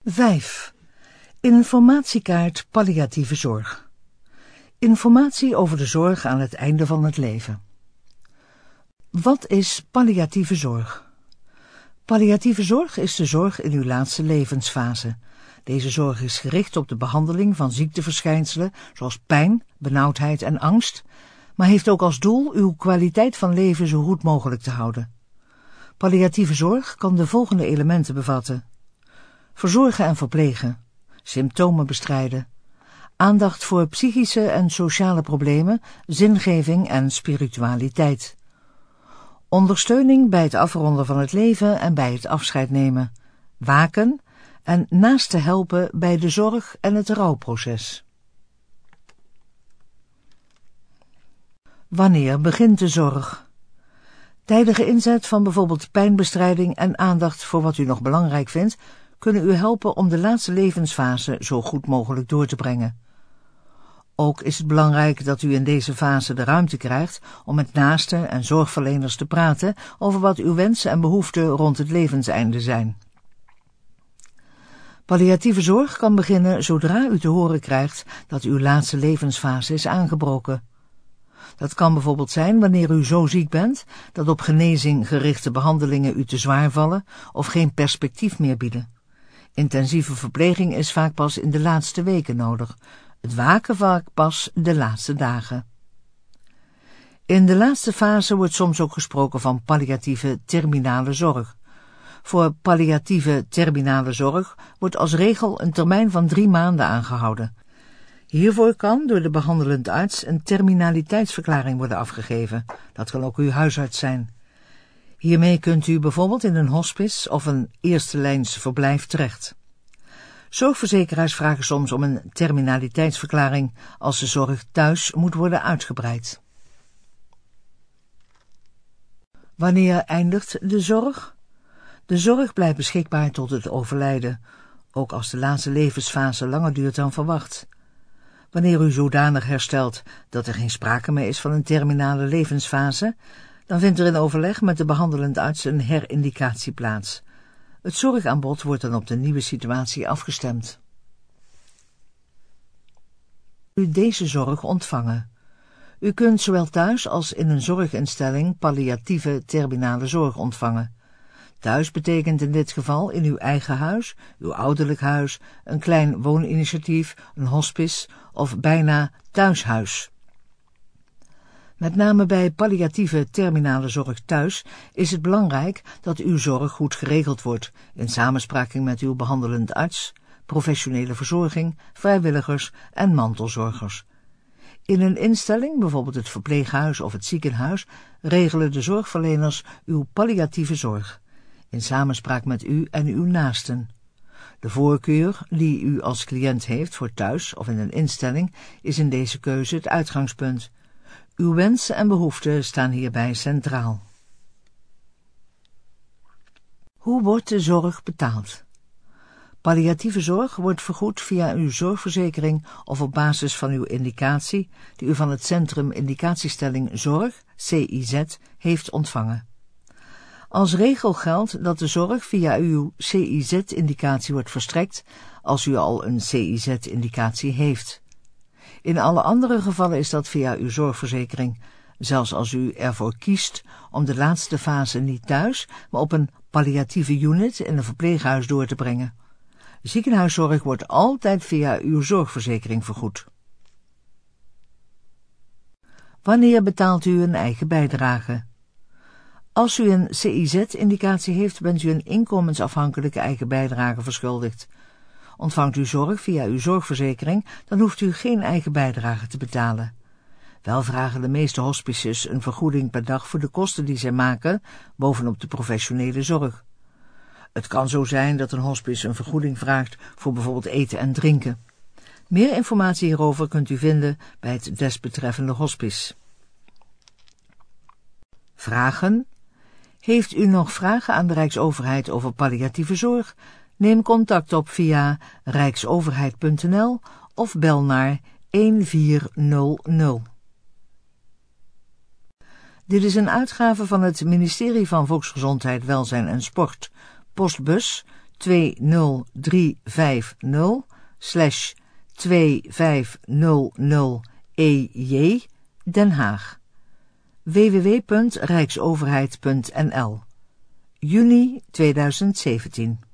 5. Informatiekaart palliatieve zorg. Informatie over de zorg aan het einde van het leven. Wat is palliatieve zorg? Palliatieve zorg is de zorg in uw laatste levensfase. Deze zorg is gericht op de behandeling van ziekteverschijnselen zoals pijn, benauwdheid en angst, maar heeft ook als doel uw kwaliteit van leven zo goed mogelijk te houden. Palliatieve zorg kan de volgende elementen bevatten: verzorgen en verplegen, symptomen bestrijden, aandacht voor psychische en sociale problemen, zingeving en spiritualiteit, ondersteuning bij het afronden van het leven en bij het afscheid nemen, waken en naasten helpen bij de zorg en het rouwproces. Wanneer begint de zorg? Tijdige inzet van bijvoorbeeld pijnbestrijding en aandacht voor wat u nog belangrijk vindt, kunnen u helpen om de laatste levensfase zo goed mogelijk door te brengen. Ook is het belangrijk dat u in deze fase de ruimte krijgt om met naasten en zorgverleners te praten over wat uw wensen en behoeften rond het levenseinde zijn. Palliatieve zorg kan beginnen zodra u te horen krijgt dat uw laatste levensfase is aangebroken. Dat kan bijvoorbeeld zijn wanneer u zo ziek bent dat op genezing gerichte behandelingen u te zwaar vallen of geen perspectief meer bieden. Intensieve verpleging is vaak pas in de laatste weken nodig, het waken vaak pas de laatste dagen. In de laatste fase wordt soms ook gesproken van palliatieve terminale zorg. Voor palliatieve terminale zorg wordt als regel een termijn van 3 maanden aangehouden. Hiervoor kan door de behandelend arts een terminaliteitsverklaring worden afgegeven. Dat kan ook uw huisarts zijn. Hiermee kunt u bijvoorbeeld in een hospice of een eerste lijns verblijf terecht. Zorgverzekeraars vragen soms om een terminaliteitsverklaring als de zorg thuis moet worden uitgebreid. Wanneer eindigt de zorg? De zorg blijft beschikbaar tot het overlijden, ook als de laatste levensfase langer duurt dan verwacht. Wanneer u zodanig herstelt dat er geen sprake meer is van een terminale levensfase, dan vindt er in overleg met de behandelend arts een herindicatie plaats. Het zorgaanbod wordt dan op de nieuwe situatie afgestemd. U deze zorg ontvangen. U kunt zowel thuis als in een zorginstelling palliatieve terminale zorg ontvangen. Thuis betekent in dit geval in uw eigen huis, uw ouderlijk huis, een klein wooninitiatief, een hospice of bijna thuishuis. Met name bij palliatieve terminale zorg thuis is het belangrijk dat uw zorg goed geregeld wordt, in samenspraak met uw behandelend arts, professionele verzorging, vrijwilligers en mantelzorgers. In een instelling, bijvoorbeeld het verpleeghuis of het ziekenhuis, regelen de zorgverleners uw palliatieve zorg, in samenspraak met u en uw naasten. De voorkeur die u als cliënt heeft voor thuis of in een instelling is in deze keuze het uitgangspunt. Uw wensen en behoeften staan hierbij centraal. Hoe wordt de zorg betaald? Palliatieve zorg wordt vergoed via uw zorgverzekering of op basis van uw indicatie die u van het Centrum Indicatiestelling Zorg, CIZ, heeft ontvangen. Als regel geldt dat de zorg via uw CIZ-indicatie wordt verstrekt als u al een CIZ-indicatie heeft. In alle andere gevallen is dat via uw zorgverzekering, zelfs als u ervoor kiest om de laatste fase niet thuis, maar op een palliatieve unit in een verpleeghuis door te brengen. Ziekenhuiszorg wordt altijd via uw zorgverzekering vergoed. Wanneer betaalt u een eigen bijdrage? Als u een CIZ-indicatie heeft, bent u een inkomensafhankelijke eigen bijdrage verschuldigd. Ontvangt u zorg via uw zorgverzekering, dan hoeft u geen eigen bijdrage te betalen. Wel vragen de meeste hospices een vergoeding per dag voor de kosten die zij maken, bovenop de professionele zorg. Het kan zo zijn dat een hospice een vergoeding vraagt voor bijvoorbeeld eten en drinken. Meer informatie hierover kunt u vinden bij het desbetreffende hospice. Vragen? Heeft u nog vragen aan de Rijksoverheid over palliatieve zorg? Neem contact op via rijksoverheid.nl of bel naar 1400. Dit is een uitgave van het Ministerie van Volksgezondheid, Welzijn en Sport, postbus 20350/2500EJ Den Haag. www.rijksoverheid.nl Juni 2017